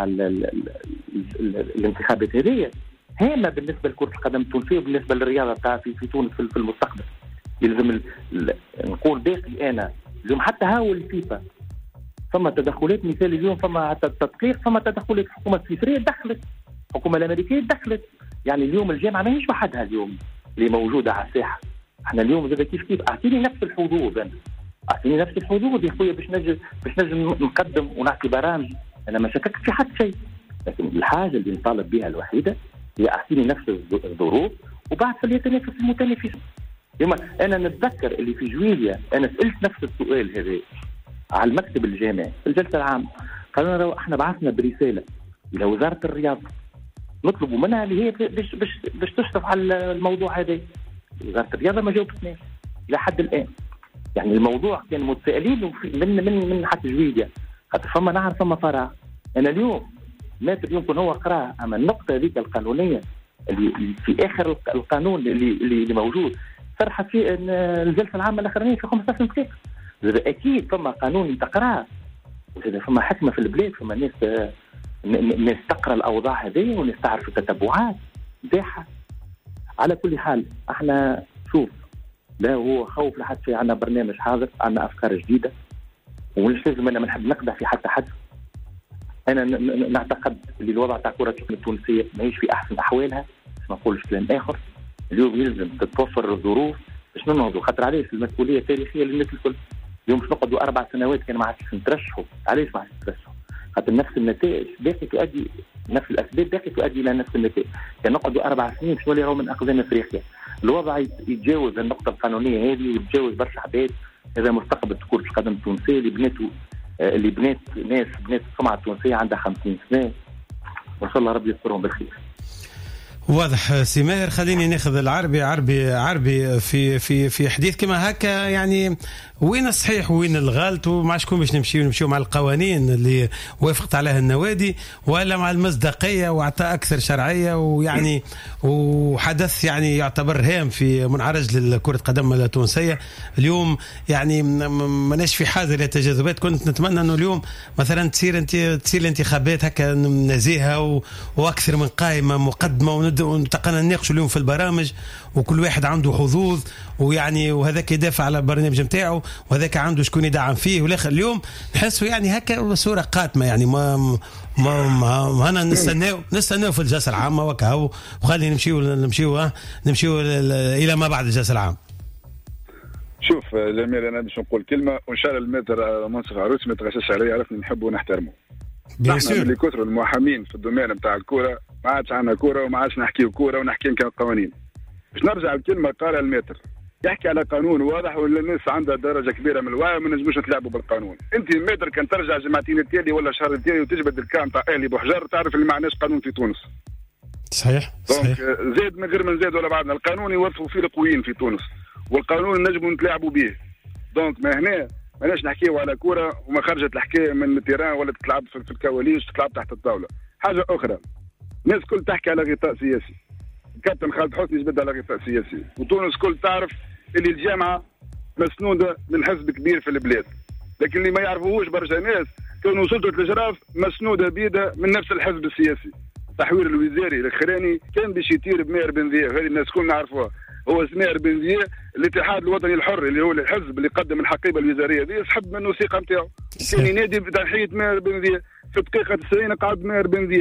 الانتخابات هذه هامه بالنسبه لكره القدم التونسيه وبالنسبه للرياضه تاع في, في تونس في المستقبل. يلزم نقول باقي انا اليوم حتى هاو الفيفا فما تدخلات، مثال اليوم فما حتى التدقيق، فما تدخلات الحكومه السويسريه دخلت، الحكومه الامريكيه دخلت. يعني اليوم الجامعه ماهيش وحدها اليوم اللي موجوده على الساحه. احنا اليوم زي كيف كيف اعطيني نفس الحظوظ، انا اعطيني نفس الحظوظ يا خويا باش نجم باش نجم نقدم ونعطي برامج. انا ما شككت في حد شيء، لكن الحاجه اللي نطالب بها الوحيده هي اعطيني نفس الظروف وبعد فليتنافس المتنافسين. يوم انا نتذكر اللي في جويليا انا سالت نفس السؤال هذا على المكتب الجامعي في الجلسه العامه. قالوا لنا احنا بعثنا برساله الى وزاره الرياضه نطلبوا منها اللي هي باش باش باش تشرف على الموضوع هذا. وزاره الرياضه ما جاوبتناش لحد الان. يعني الموضوع كان متسائلين من من من حتى جويليا، خاطر فما نعرف فما فرع. انا اليوم ماتر يمكن هو قرأ، اما النقطه هذيك القانونيه اللي في اخر القانون اللي اللي موجود صرح في الجلسه العامه الاخرانيه في خمسة عشر دقيقه. اكيد فما قانون تقراه، وإذا فما حكمه في البلاد، فما ناس ناس تقرا الاوضاع هذه وناس تعرف التتبعات نتاعها. على كل حال احنا شوف لا هو خوف لحد شيء، عندنا برنامج حاضر، عندنا افكار جديده، ومش لازم انا ما نحب نقدح في حتى حد. انا نعتقد اللي الوضع تاع كره القدم التونسيه ماهيش في احسن احوالها، باش ما نقولش كلام اخر. اليوم يلزم تتوفر الظروف باش ننهضوا، خاطر علاش المسؤوليه التاريخيه للناس الكل. اليوم باش نقعدوا اربع سنوات كان ما عادش نترشحوا. علاش ما عادش نترشحوا؟ خاطر نفس النتائج باقي تؤدي، نفس الاسباب باقي تؤدي الى نفس النتائج. كان نقعدوا اربع سنين باش نولي راهو من اقدام افريقيا. الوضع يتجاوز النقطه القانونيه هذه ويتجاوز برشا عباد. هذا مستقبل كره القدم التونسيه اللي بناته اللي بنات ناس بنات السمعه التونسيه عندها خمسين سنه، وان شاء الله ربي يذكرهم بالخير. واضح سي ماهر. خليني ناخذ العربي عربي عربي في في في حديث كما هكا. يعني وين الصحيح وين الغلط، ومع شكون باش نمشيو نمشيو مع القوانين اللي وافقت عليها النوادي ولا مع المصداقيه واعطاء اكثر شرعيه، ويعني وحدث يعني يعتبر هام في منعرج لكره القدم التونسيه اليوم. يعني ماناش في حاجه للتجاذبات. كنت نتمنى انه اليوم مثلا تصير انت تصير الانتخابات هكا نزيهه واكثر من قائمه مقدمه، ونتقنا نناقشوا اليوم في البرامج وكل واحد عنده حظوظ، ويعني وهذاك يدافع على البرنامج نتاعو وهذاك عنده شكون يدعم فيه. والاخر اليوم نحسوا يعني هكا صوره قاتمه. يعني ما ما ما انا نستناو نستناو في الجلسه العامه وكاو، وخلينا نمشيو نمشيو نمشيو الى ما بعد الجلسه العامه. شوف جميل، انا باش نقول كلمه وان شاء الله المتر منصف عروس ما تغشش عليه، عرفني نحبه ونحترمه. نحن اللي كثروا المحامين في الدومين نتاع الكوره ما عادش عندنا كوره وما عادش نحكيو كوره ونحكي كان قوانين. باش نرجع الكلمه قالها المتر يحكي على قانون واضح ولا الناس عندها درجه كبيره من الوعي وما نجموش نتلاعبوا بالقانون. انت المتر كان ترجع جمعتين التالي ولا شهر التالي وتجبد الكام تاع اهلي بوحجر تعرف اللي ما عندناش قانون في تونس. صحيح صحيح. زاد من غير من زاد ولا بعدنا، القانون يوظفوا فيه القويين في تونس والقانون نجموا نتلاعبوا به. دونك ما هنا ماناش نحكيو على كوره وما خرجت الحكايه من التيران ولا تتلعب في الكواليس تتلعب تحت الطاوله. حاجه اخرى، الناس كل تحكي على غطاء سياسي. كابتن خالد حسني جبد على غطاء سياسي، وتونس كل تعرف اللي الجامعه مسنوده من حزب كبير في البلاد، لكن اللي ما يعرفوهوش برشا ناس كانوا سلطه الاشراف مسنوده بيده من نفس الحزب السياسي. التحوير الوزاري الاخراني كان باش يطير بماهر بن ذيه، هذه الناس كلنا نعرفوها. هو ماهر بن ذيه الاتحاد الوطني الحر اللي هو الحزب اللي قدم الحقيبه الوزاريه دي يسحب منه الثقه نتاعو. كان ينادي بتنحيه ماهر بن ذيه في دقيقه تسعين قعد ماهر بن ذيه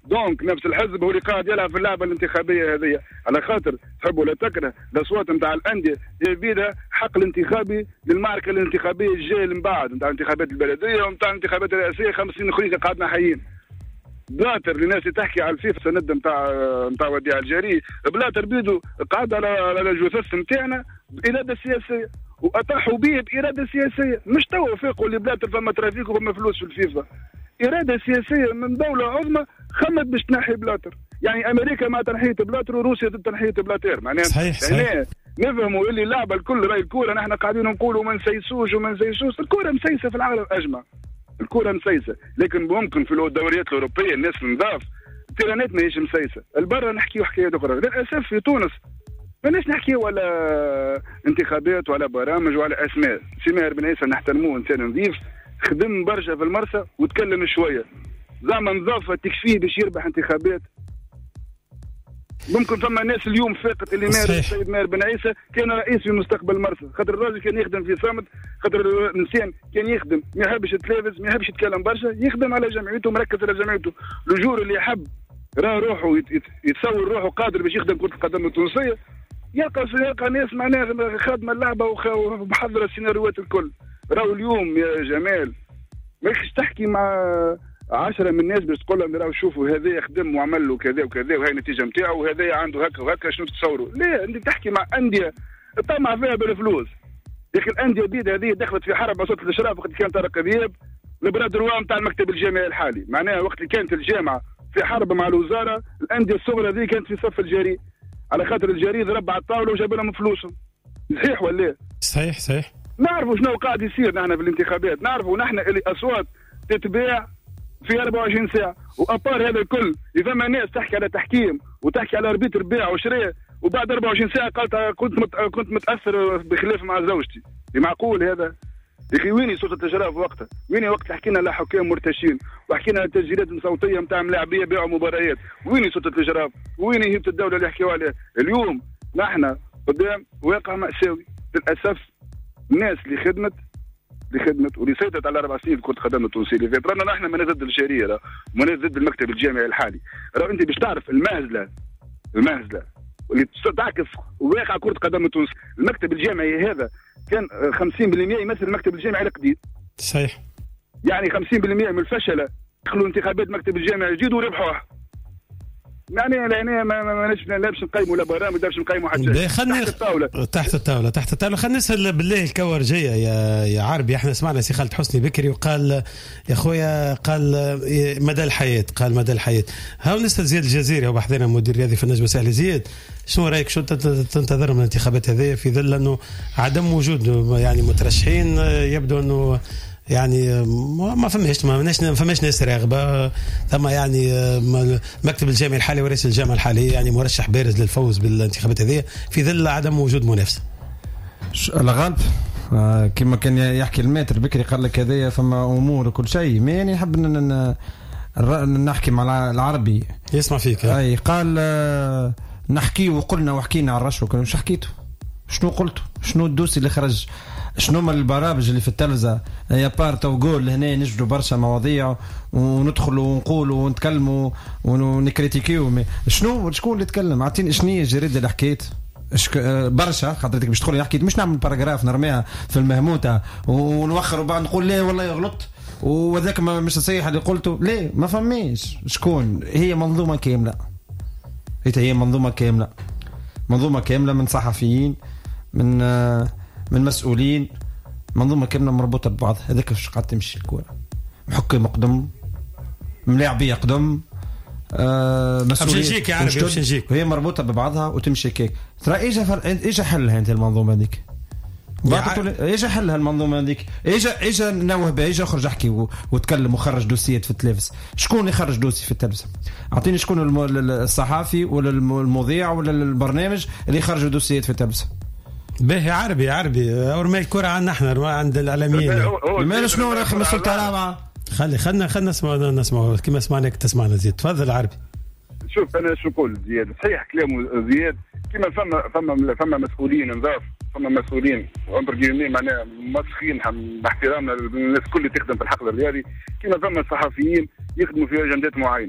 دونك نفس الحزب هو اللي قاعد يلعب في اللعبه الانتخابيه هذه، على خاطر تحب ولا تكره الاصوات نتاع الانديه يبيدها حق الانتخابي للمعركه الانتخابيه الجايه من بعد نتاع الانتخابات البلديه ونتاع الانتخابات الرئاسيه. خمس سنين اخرين قعدنا حيين. بلاتر للناس اللي تحكي على الفيفا سند نتاع نتاع وديع الجاري، بلاتر بيدو قعد على على الجثث نتاعنا باراده سياسيه واطاحوا به باراده سياسيه، مش توا فيقوا اللي بلاتر فما ترافيك وفما فلوس في الفيفا. اراده سياسيه من دوله عظمى خمت باش تنحي بلاتر، يعني امريكا مع تنحيه بلاتر وروسيا ضد تنحيه بلاتر، معناها صحيح صحيح. يعني نفهموا اللي اللعبه الكل راي الكوره نحن قاعدين نقولوا ما نسيسوش وما نسيسوش، الكوره مسيسه في العالم اجمع، الكوره مسيسه، لكن ممكن في الدوريات الاوروبيه الناس نضاف التيرانات ماهيش مسيسه، البرا نحكيو حكايات اخرى. للاسف في تونس ماناش نحكيو على انتخابات وعلى برامج وعلى اسماء. سي ماهر بن عيسى نحترموه انسان نظيف، خدم برشا في المرسى وتكلم شويه، زعما نظافه تكفيه باش يربح انتخابات. ممكن فما ناس اليوم فاقت اللي ماهر السيد ماهر بن عيسى كان رئيس في مستقبل مرسى، خاطر الراجل كان يخدم في صامت، خاطر الانسان كان يخدم ما يحبش يتلافز ما يحبش يتكلم برشا، يخدم على جمعيته مركز على جمعيته. الجور اللي يحب راه روحه يتصور روحه قادر باش يخدم كرة القدم التونسية، يلقى يلقى ناس معناها خادمه اللعبه ومحضره السيناريوهات الكل. راهو اليوم يا جمال ماكش تحكي مع عشرة من الناس باش تقول لهم راهو شوفوا هذا يخدم وعمل له كذا وكذا وهي النتيجه نتاعو وهذا عنده هكا وهكا، شنو تتصوروا؟ لا، انت تحكي مع انديه طمع فيها بالفلوس. يا اخي الانديه البيض هذه دخلت في حرب وسط الاشراف وقت كان طارق ذياب البرادر نتاع المكتب الجامعي الحالي، معناها وقت اللي كانت الجامعه في حرب مع الوزاره الانديه الصغرى هذه كانت في صف الجريء، على خاطر الجريء ضرب على الطاوله وجاب لهم فلوسهم. صحيح ولا؟ صحيح صحيح. نعرفوا شنو قاعد يصير نحن في الانتخابات، نعرفوا نحن اللي اصوات تتباع في أربعة وعشرين ساعه، وابار هذا الكل اذا ما ناس تحكي على تحكيم وتحكي على اربيتر بيع وشراء وبعد أربعة وعشرين ساعه قالت كنت مت... كنت متاثر بخلاف مع زوجتي، معقول هذا؟ يا اخي ويني صوت التجربه وقتها؟ ويني وقت حكينا على حكام مرتشين وحكينا على التسجيلات الصوتيه نتاع ملاعبيه بيعوا مباريات؟ ويني صوت التجربه؟ ويني هيبه الدوله اللي يحكيوا عليها؟ اليوم نحن قدام واقع مأساوي للاسف. الناس اللي خدمت اللي خدمت واللي سيطرت على اربع سنين كرة القدم التونسيه اللي فاتت، رانا نحن ماناش ضد الشريعه راه ماناش ضد المكتب الجامعي الحالي، راه انت باش تعرف المهزله المهزله اللي تعكس واقع كرة القدم التونسيه. المكتب الجامعي هذا كان خمسين بالمئة يمثل المكتب الجامعي القديم. صحيح. يعني خمسين بالمئة من الفشله دخلوا انتخابات مكتب الجامعي الجديد وربحوها. يعني يعني ما ماناش لا باش نقيموا لا برامج لا باش نقيموا حاجه. خلينا تحت الطاوله تحت الطاوله تحت الطاوله. خلينا نسال بالله الكور جايه يا يا عربي. احنا سمعنا سي خالد حسني بكري وقال يا خويا قال مدى الحياه قال مدى الحياه. هاو نسال زياد الجزيري هو حضرنا مدير رياضي في النجم الساحلي. زياد شنو رايك شو تنتظر من الانتخابات هذه في ظل انه عدم وجود يعني مترشحين؟ يبدو انه يعني ما فماش ما فماش ناس راغبه ثم يعني المكتب الجامعي الحالي ورئيس الجامعه الحالي يعني مرشح بارز للفوز بالانتخابات هذه في ظل عدم وجود منافسه. الغالب آه كما كان يحكي الماتر بكري قال لك هذايا فما امور وكل شيء ما يعني نحب نحكي مع العربي يسمع فيك. اي قال آه نحكي وقلنا وحكينا على الرشوه كنا مش حكيته شنو قلته شنو الدوسي اللي خرج شنو من البرامج اللي في التلفزة يا بارتا وقول هنا نجدوا برشا مواضيع وندخلوا ونقولوا ونتكلموا ونكريتيكيو شنو شكون اللي يتكلم؟ اعطيني شنو هي الجريده اللي حكيت برشا خاطرك باش تدخل حكيت مش نعمل باراجراف نرميها في المهموته ونوخر وبعد نقول لا والله غلطت وذاك مش صحيح اللي قلته. ليه ما فهميش شكون هي منظومه كامله. هي منظومه كامله منظومه كامله من صحفيين من من مسؤولين منظومه كامله مربوطه ببعض. هذاك واش قاعد تمشي الكره محكم قدم ملاعبيه يقدم آه مسؤولين هي مربوطه ببعضها وتمشي كيك. ترى ايش ايش حلها انت المنظومه هذيك؟ ايش حلها المنظومه هذيك؟ ايش ايش نوه بها ايش اخرج احكي واتكلم وخرج دوسيات في التلفز؟ شكون يخرج دوسي في التلفز؟ اعطيني شكون الصحافي ولا المذيع ولا البرنامج اللي يخرج دوسيات في التلفز؟ باهي عربي عربي ورمي الكرة عنا احنا عند الإعلاميين. ما شنو راح مسؤول على خلي خلنا خلنا نسمع نسمع كما سمعناك تسمعنا. زياد تفضل عربي. شوف انا شو نقول زياد صحيح كلامه زياد كما فما فما فما مسؤولين نضاف فما مسؤولين عمر جيمين معناها مسخين باحترامنا للناس كل اللي تخدم في الحقل الرياضي كما فما صحفيين يخدموا في اجندات معينه.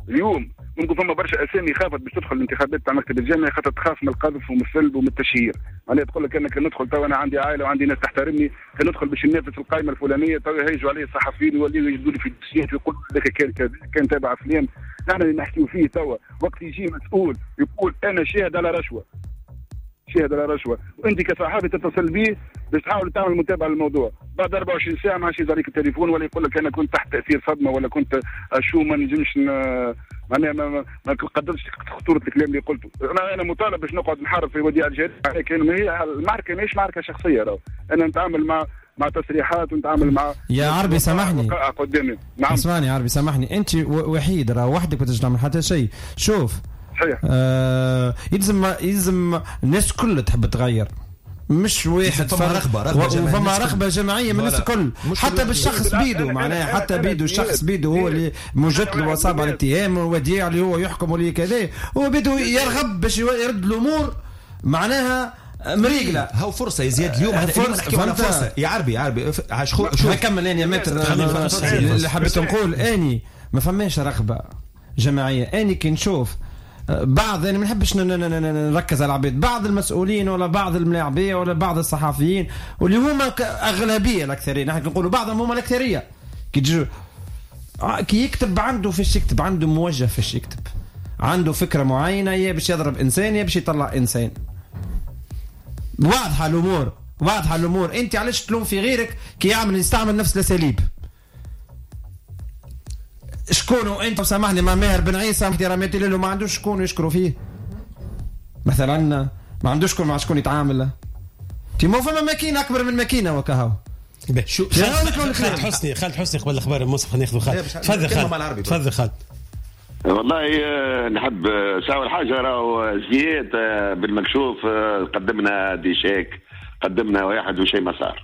اليوم ممكن فما برشا اسامي خافت باش تدخل الانتخابات تاع مكتب الجامعه خاطر تخاف من القذف ومن السلب ومن التشهير. معناها تقول لك انا كان ندخل تو انا عندي عائله وعندي ناس تحترمني، كان ندخل باش ننافس القائمه الفلانيه تو يهيجوا علي الصحفيين ويوليوا يجدوا لي في الدوسيات ويقولوا لك كان كان تابع فلان. نحن اللي نحكيو فيه توا وقت يجي مسؤول يقول انا شاهد على رشوه شاهد على رشوه وانت كصحافي تتصل بيه باش تحاول تعمل متابعه للموضوع، بعد أربعة وعشرين ساعه ما عادش يزاريك التليفون ولا يقول لك انا كنت تحت تاثير صدمه ولا كنت شو ما نجمش معناها ما, ما, ما قدرتش خطوره الكلام اللي قلته. انا انا مطالب باش نقعد نحارب في وديعه الجريمه، لكن هي المعركه ماهيش معركه شخصيه. راهو انا نتعامل مع مع تصريحات ونتعامل مع يا عربي سامحني قدامي. نعم اسمعني يا عربي سامحني، انت وحيد راه وحدك ما تنجم تعمل حتى شيء. شوف صحيح آه يلزم يلزم الناس كلها تحب تغير، مش واحد فما رغبه رغبه جماعيه وفما رغبه جماعيه من الناس الكل، حتى بالشخص بيدو معناها حتى بيدو الشخص بيدو هو اللي موجد له وصاب على الاتهام والوديع اللي هو يحكم واللي كذا، هو بيدو يرغب باش يرد الامور معناها مريقله. هاو فرصه يا زياد اليوم فرصه على فرصه يا عربي يا عربي شوف نكمل اني يا متر اللي حبيت نقول اني ما فماش رغبه جماعيه. اني كي نشوف بعض انا ما نحبش نركز على العباد، بعض المسؤولين ولا بعض الملاعبيه ولا بعض الصحفيين واللي هما اغلبيه الاكثريه، نحن نقولوا بعضهم هما الاكثريه كي تجو كي يكتب عنده فيش يكتب، عنده موجه فيش يكتب، عنده فكره معينه يا باش يضرب انسان يا باش يطلع انسان. واضحه الامور واضحه الامور. انت علاش تلوم في غيرك كي يعمل يستعمل نفس الاساليب؟ شكون انت سامحني مع ماهر بن عيسى احتراماتي له ما عندوش شكون يشكروا فيه مثلا، ما عندوش شكون مع شكون يتعامل. تيمو فما ماكينه اكبر من ماكينه وكهو. شو خالد حسني خالد حسني قبل الاخبار المصحف ناخذ خالد. تفضل خالد تفضل خالد. والله نحب ساوي حاجه راهو زياد بالمكشوف قدمنا دي شيك قدمنا واحد وشيء ما صار.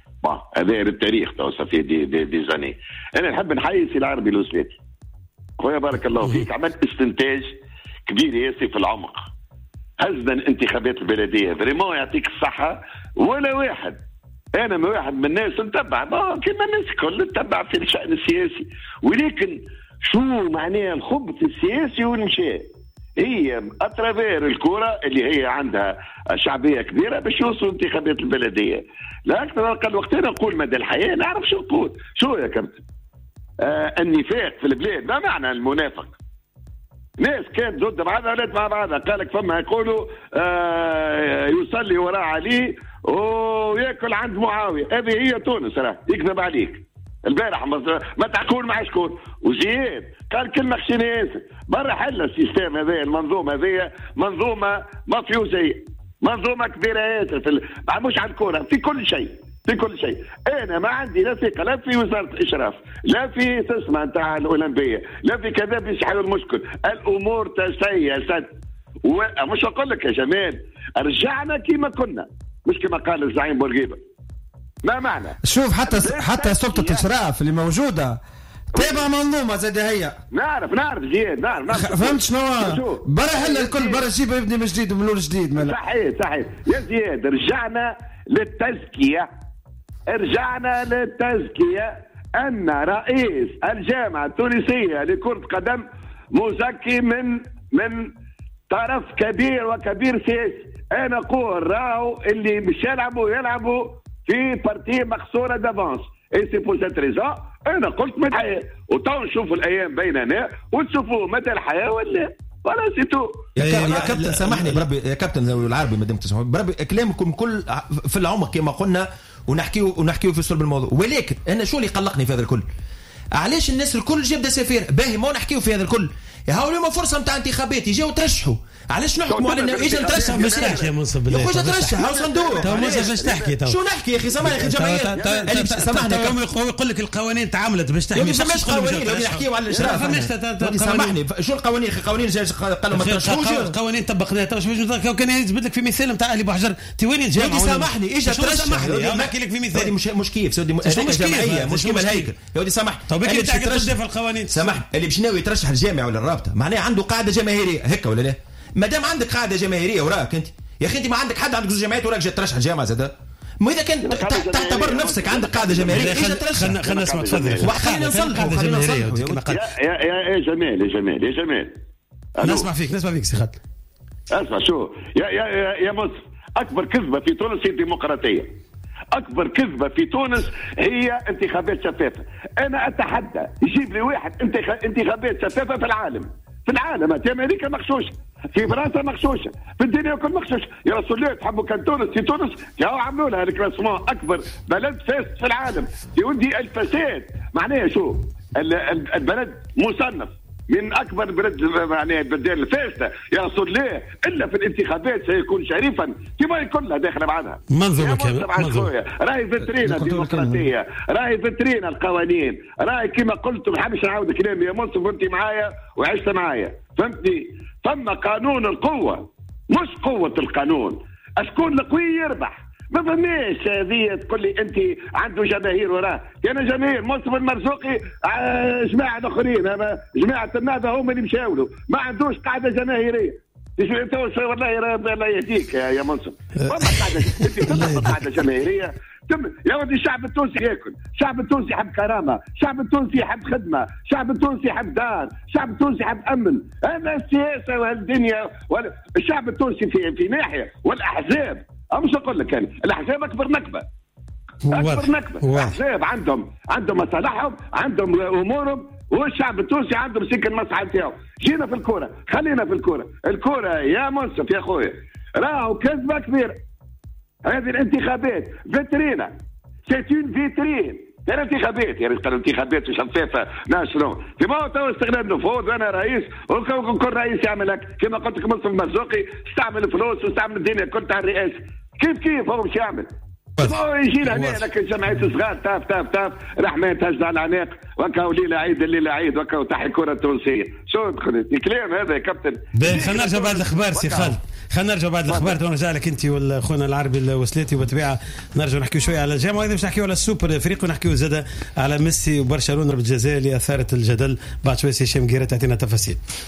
هذا التاريخ توصل فيه دي دي, دي زاني. انا نحب نحيي سي العربي الوسلاتي خويا بارك الله فيك، عملت استنتاج كبير ياسي في العمق. هزنا الانتخابات البلديه فريمون يعطيك الصحه ولا واحد. انا من واحد من الناس نتبع كما الناس الكل نتبع في الشان السياسي، ولكن شو معناها الخبث السياسي والمشاء هي اترافير الكره اللي هي عندها شعبيه كبيره باش يوصلوا انتخابات البلديه. لا اكثر اقل وقت انا نقول مدى الحياه نعرف شو نقول. شو يا كابتن؟ آه النفاق في البلاد ما معنى المنافق؟ ناس كانت ضد بعضها ولات مع بعضها، قال لك فما يقولوا آه يصلي وراء علي وياكل عند معاويه. هذه هي تونس راه يكذب عليك. البارح ما تحكون مع شكون وزياد قال كلمه خشينه ياسر برا حل السيستم هذا المنظومه هذه منظومه مافيوزيه منظومه كبيره ياسر في ال... مش على الكوره في كل شيء في كل شيء. انا ما عندي لا ثقه لا في وزاره الاشراف لا في تسمع نتاع الاولمبيه لا في كذا باش يحلوا المشكل. الامور تسيست ومش اقول لك يا جمال رجعنا كما كنا مش كما قال الزعيم بورقيبه. ما معنى شوف حتى حتى سلطه الاشراف اللي موجوده تابع منظومه زاد هي. نعرف نعرف زياد نعرف نعرف فهمت شنو برا هلا الكل برا جيب يبني من جديد ومن جديد. صحيح صحيح يا زياد رجعنا للتزكيه رجعنا للتزكيه ان رئيس الجامعه التونسيه لكره قدم مزكي من من طرف كبير وكبير سياسي. انا اقول راهو اللي مش يلعبوا يلعبوا في بارتي مخسوره دافونس اي سي بو سيت ريزون. انا قلت متى الحياه وتو نشوفوا الايام بيننا ونشوفوا متى الحياه ولا ولا سيتو. يا, يا كابتن سامحني بربي يا كابتن العربي ما دمت تسمعوا بربي كلامكم كل في العمق كما قلنا ونحكيو ونحكيو في صلب الموضوع. ولكن انا شو اللي قلقني في هذا الكل؟ علاش الناس الكل جابده سفير باهي ما نحكيو في هذا الكل؟ هاو اليوم فرصه نتاع انتخابات يجيو ترشحوا. علاش نحكموا على انه اجى نترشح مساج يا منصب بالله. يا خويا ترشح هاو صندوق. تو منصب باش تحكي تو. شو نحكي يا اخي سامحني يا اخي جماهير. سامحني يقول لك القوانين تعاملت باش تحمي. ما فماش قوانين نحكيو على الاشراف. سامحني شو القوانين يا اخي؟ قوانين قالوا ما ترشحوش. القوانين طبقناها تو باش كان يثبت لك في مثال نتاع علي بوحجر تي وين الجامعه. سامحني اجى ترشح. نحكي لك في مثال مش مش كيف سودي جمعيه مش كيما الهيكل. يا ودي سامح. تو بكي ترشح في القوانين. سامحني اللي باش ناوي يترشح الجامعه ولا الرابطه معناها عنده قاعده جماهيريه هكا ولا لا؟ ما دام عندك قاعده جماهيريه وراك انت يا اخي انت ما عندك حد عندك جمعيات وراك جاي ترشح الجامعه زاد ما اذا كان تعتبر نفسك عندك قاعده جماهيريه خلينا خلينا نسمع تفضل خلينا نصلحوا خلينا نصلحوا يا يا جمال يا جمال يا جمال نسمع فيك نسمع فيك سي خالد. اسمع شو يا يا يا مصر، اكبر كذبه في تونس هي الديمقراطيه. اكبر كذبه في تونس هي انتخابات شفافه. انا اتحدى يجيب لي واحد انتخابات شفافه في العالم، في العالم في امريكا مغشوشه، في فرنسا مغشوشه، في الدنيا كل مغشوشه. يا رسول الله تحبوا كان تونس في تونس ياو عملوا لها الكلاسمون اكبر بلد فاسد في العالم. يا ولدي الفساد معناها شو؟ البلد مصنف من اكبر البلاد معناها البلدان الفاسده يا رسول الله، الا في الانتخابات سيكون شريفا كما يكون لها داخله بعدها. منظومه كامله راهي فيترينا الديمقراطيه، راهي فيترينا القوانين، راهي كما قلت ما نحبش نعاود كلامي يا منصف وانت معايا وعشت معايا فهمتني. ثم قانون القوه مش قوه القانون، اشكون القوي يربح. ما فهميش هذه تقول لي انت عنده جماهير وراه. انا جماهير مصطفى المرزوقي جماعه اخرين، جماعه النهضه هم اللي مشاو له، ما عندوش قاعده جماهيريه. انت والله الله يهديك يا منصف، والله قاعده انت تطلب قاعده جماهيريه. يا ولدي الشعب التونسي ياكل، الشعب التونسي يحب كرامه، الشعب التونسي يحب خدمه، الشعب التونسي يحب دار، الشعب التونسي يحب امن. هذا السياسه والدنيا وال... الشعب التونسي في في ناحيه والاحزاب مش اقول لك يعني الاحزاب اكبر نكبه اكبر نكبه. الاحزاب عندهم عندهم مصالحهم، عندهم امورهم، والشعب التونسي عنده مسك المصلحه نتاعو. جينا في الكوره، خلينا في الكوره، الكوره يا منصف يا خويا راهو كذبه كبيره. هذه الانتخابات فيترينا، سيتون فيترين الانتخابات، يعني قالوا انتخابات شفافه ناشرون في ما تو استغلال النفوذ. انا رئيس وكل رئيس يعمل هيك كما قلت لك مصطفى المرزوقي، استعمل فلوس واستعمل الدنيا كلها على الرئاسه. كيف كيف هو مش يعمل؟ هو يجينا هنا لكن جمعيه صغار تاف تاف تاف رحمه تهز على العناق وكاو ليله عيد الليله عيد وكاو تحي الكره التونسيه. شو الكلام هذا يا كابتن؟ خلينا نرجع بعد الاخبار سي خالد، خلينا نرجع بعد الاخبار ونرجع لك انت واخونا العربي الوسلاتي وبالطبيعه نرجع نحكيو شويه على الجامعه، واذا مش نحكيو على السوبر فريق ونحكيو زاده على ميسي وبرشلونه بالجزائر اللي اثارت الجدل. بعد شويه سي هشام قيره تعطينا تفاصيل.